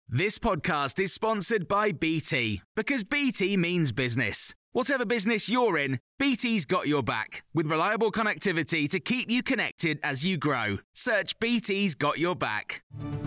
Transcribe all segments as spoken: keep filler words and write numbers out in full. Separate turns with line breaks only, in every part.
This podcast is sponsored by B T, because B T means business. Whatever business you're in, B T's got your back, with reliable connectivity to keep you connected as you grow. Search B T's got your back.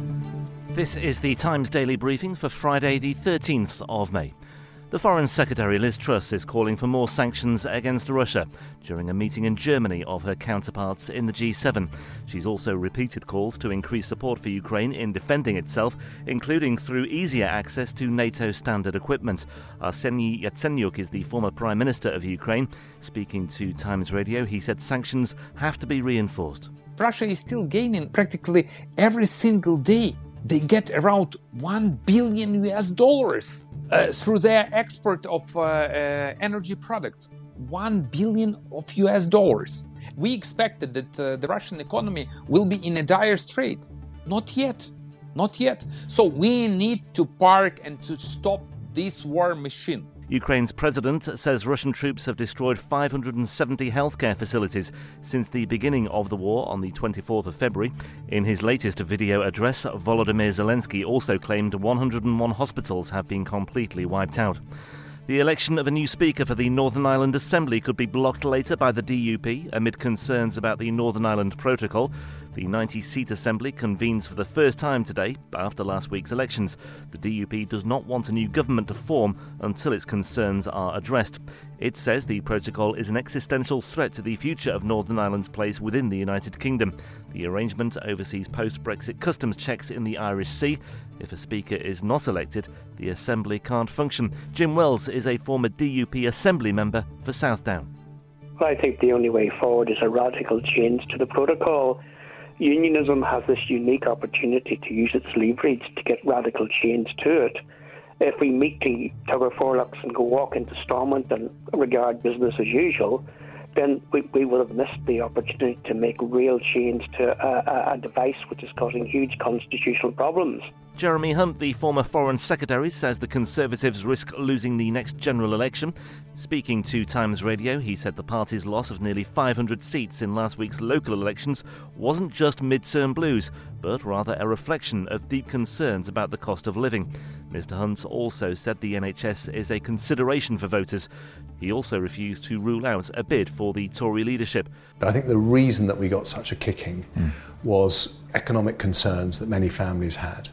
This is the Times Daily Briefing for Friday the thirteenth of May. The Foreign Secretary Liz Truss is calling for more sanctions against Russia during a meeting in Germany of her counterparts in the G seven. She's also repeated calls to increase support for Ukraine in defending itself, including through easier access to NATO standard equipment. Arseniy Yatsenyuk is the former Prime Minister of Ukraine. Speaking to Times Radio, he said sanctions have to be reinforced.
Russia is still gaining practically every single day. They get around one billion U S dollars uh, through their export of uh, uh, energy products. one billion of U S dollars. We expected that uh, the Russian economy will be in a dire strait. Not yet. Not yet. So we need to park and to stop this war machine.
Ukraine's president says Russian troops have destroyed five hundred seventy healthcare facilities since the beginning of the war on the twenty-fourth of February. In his latest video address, Volodymyr Zelensky also claimed one hundred one hospitals have been completely wiped out. The election of a new Speaker for the Northern Ireland Assembly could be blocked later by the D U P amid concerns about the Northern Ireland Protocol. The ninety-seat Assembly convenes for the first time today after last week's elections. The D U P does not want a new government to form until its concerns are addressed. It says the protocol is an existential threat to the future of Northern Ireland's place within the United Kingdom. The arrangement oversees post-Brexit customs checks in the Irish Sea. If a Speaker is not elected, the Assembly can't function. Jim Wells is a former D U P Assembly member for Southdown.
Well, I think the only way forward is a radical change to the protocol. Unionism has this unique opportunity to use its leverage to get radical change to it. If we meekly tug our forelocks and go walk into Stormont and regard business as usual, then we, we will have missed the opportunity to make real change to a, a device which is causing huge constitutional problems.
Jeremy Hunt, the former Foreign Secretary, says the Conservatives risk losing the next general election. Speaking to Times Radio, he said the party's loss of nearly five hundred seats in last week's local elections wasn't just midterm blues, but rather a reflection of deep concerns about the cost of living. Mister Hunt also said the N H S is a consideration for voters. He also refused to rule out a bid for the Tory leadership.
But I think the reason that we got such a kicking mm. was economic concerns that many families had.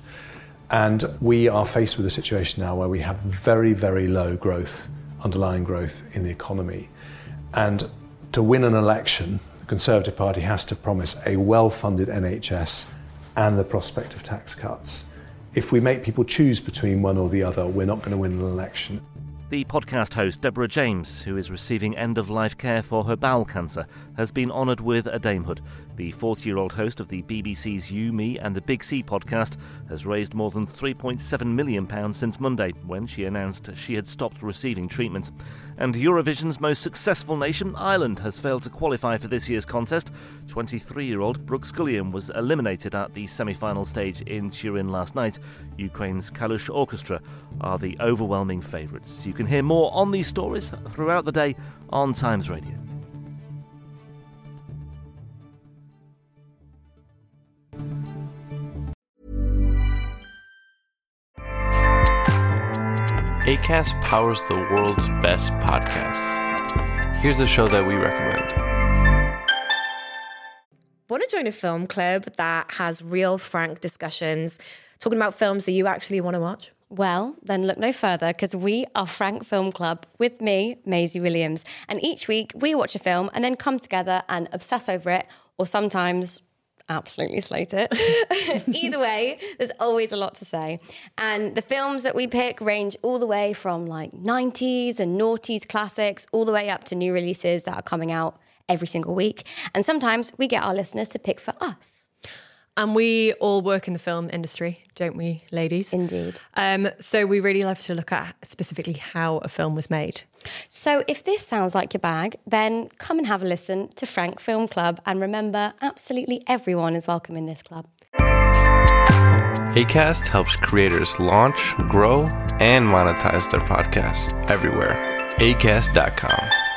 And we are faced with a situation now where we have very, very low growth, underlying growth in the economy. And to win an election, the Conservative Party has to promise a well-funded N H S and the prospect of tax cuts. If we make people choose between one or the other, we're not going to win an election.
The podcast host Deborah James, who is receiving end-of-life care for her bowel cancer, has been honoured with a damehood. The forty-year-old host of the B B C's You, Me and the Big C podcast has raised more than three point seven million pounds since Monday, when she announced she had stopped receiving treatment. And Eurovision's most successful nation, Ireland, has failed to qualify for this year's contest. twenty-three-year-old Brooke Scullion was eliminated at the semi-final stage in Turin last night. Ukraine's Kalush Orchestra are the overwhelming favourites. You can hear more on these stories throughout the day on Times Radio.
Acast powers the world's best podcasts. Here's a show that we recommend.
Want to join a film club that has real, frank discussions, talking about films that you actually want to watch?
Well, then look no further, because we are Frank Film Club with me, Maisie Williams. And each week we watch a film and then come together and obsess over it, or sometimes absolutely slate it. Either way, there's always a lot to say. And the films that we pick range all the way from like nineties and noughties classics, all the way up to new releases that are coming out every single week. And sometimes we get our listeners to pick for us.
And we all work in the film industry, don't we, ladies?
Indeed.
Um, so we really love to look at specifically how a film was made.
So if this sounds like your bag, then come and have a listen to Frank Film Club. And remember, absolutely everyone is welcome in this club.
Acast helps creators launch, grow, and monetize their podcasts everywhere. acast dot com.